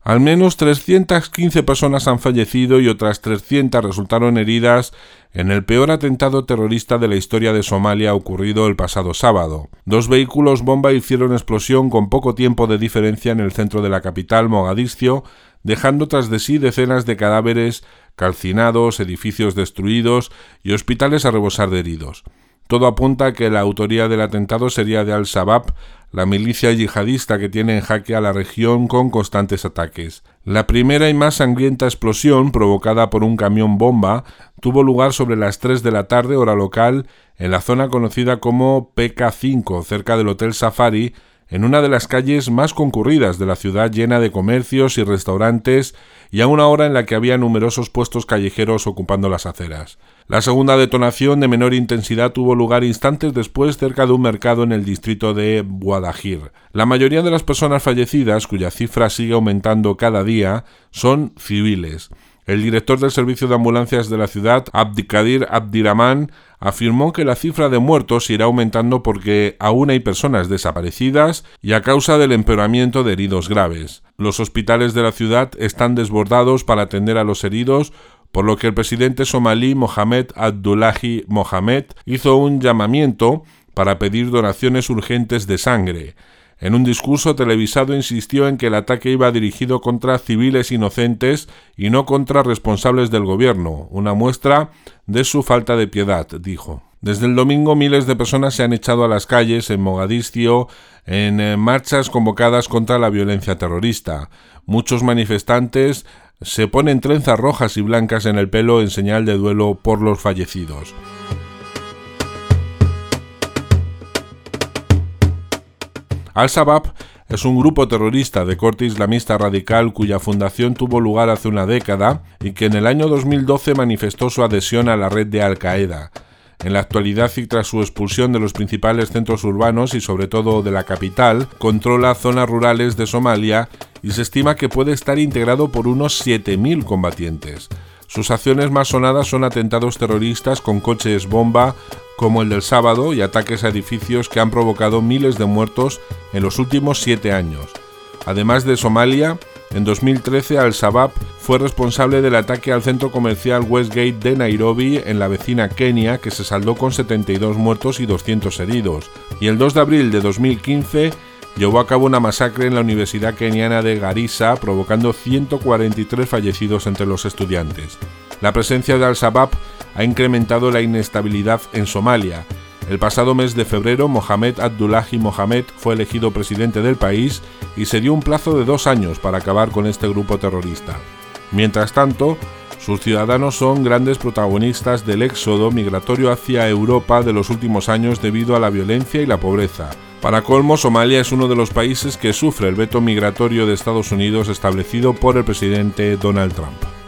Al menos 315 personas han fallecido y otras 300 resultaron heridas en el peor atentado terrorista de la historia de Somalia ocurrido el pasado sábado. 2 vehículos bomba hicieron explosión con poco tiempo de diferencia en el centro de la capital, Mogadiscio, dejando tras de sí decenas de cadáveres calcinados, edificios destruidos y hospitales a rebosar de heridos. Todo apunta a que la autoría del atentado sería de Al-Shabaab, la milicia yihadista que tiene en jaque a la región con constantes ataques. La primera y más sangrienta explosión, provocada por un camión bomba, tuvo lugar sobre las 3 de la tarde, hora local, en la zona conocida como PK5, cerca del Hotel Safari, en una de las calles más concurridas de la ciudad, llena de comercios y restaurantes, y a una hora en la que había numerosos puestos callejeros ocupando las aceras. La segunda detonación, de menor intensidad, tuvo lugar instantes después cerca de un mercado en el distrito de Guadajir. La mayoría de las personas fallecidas, cuya cifra sigue aumentando cada día, son civiles. El director del servicio de ambulancias de la ciudad, Abdikadir Abdirahman, afirmó que la cifra de muertos irá aumentando porque aún hay personas desaparecidas y a causa del empeoramiento de heridos graves. Los hospitales de la ciudad están desbordados para atender a los heridos, por lo que el presidente somalí Mohamed Abdullahi Mohamed hizo un llamamiento para pedir donaciones urgentes de sangre. En un discurso televisado insistió en que el ataque iba dirigido contra civiles inocentes y no contra responsables del gobierno, una muestra de su falta de piedad, dijo. Desde el domingo miles de personas se han echado a las calles en Mogadiscio en marchas convocadas contra la violencia terrorista. Muchos manifestantes se ponen trenzas rojas y blancas en el pelo en señal de duelo por los fallecidos. Al-Shabaab es un grupo terrorista de corte islamista radical cuya fundación tuvo lugar hace una década y que en el año 2012 manifestó su adhesión a la red de Al-Qaeda. En la actualidad, y tras su expulsión de los principales centros urbanos y sobre todo de la capital, controla zonas rurales de Somalia y se estima que puede estar integrado por unos 7.000 combatientes. Sus acciones más sonadas son atentados terroristas con coches bomba como el del sábado y ataques a edificios que han provocado miles de muertos en los últimos 7 años. Además de Somalia, en 2013 Al-Shabaab fue responsable del ataque al centro comercial Westgate de Nairobi en la vecina Kenia, que se saldó con 72 muertos y 200 heridos. Y el 2 de abril de 2015 llevó a cabo una masacre en la Universidad Keniana de Garissa, provocando 143 fallecidos entre los estudiantes. La presencia de Al-Shabaab ha incrementado la inestabilidad en Somalia. El pasado mes de febrero, Mohamed Abdullahi Mohamed fue elegido presidente del país y se dio un plazo de 2 años para acabar con este grupo terrorista. Mientras tanto, sus ciudadanos son grandes protagonistas del éxodo migratorio hacia Europa de los últimos años debido a la violencia y la pobreza. Para colmo, Somalia es uno de los países que sufre el veto migratorio de Estados Unidos establecido por el presidente Donald Trump.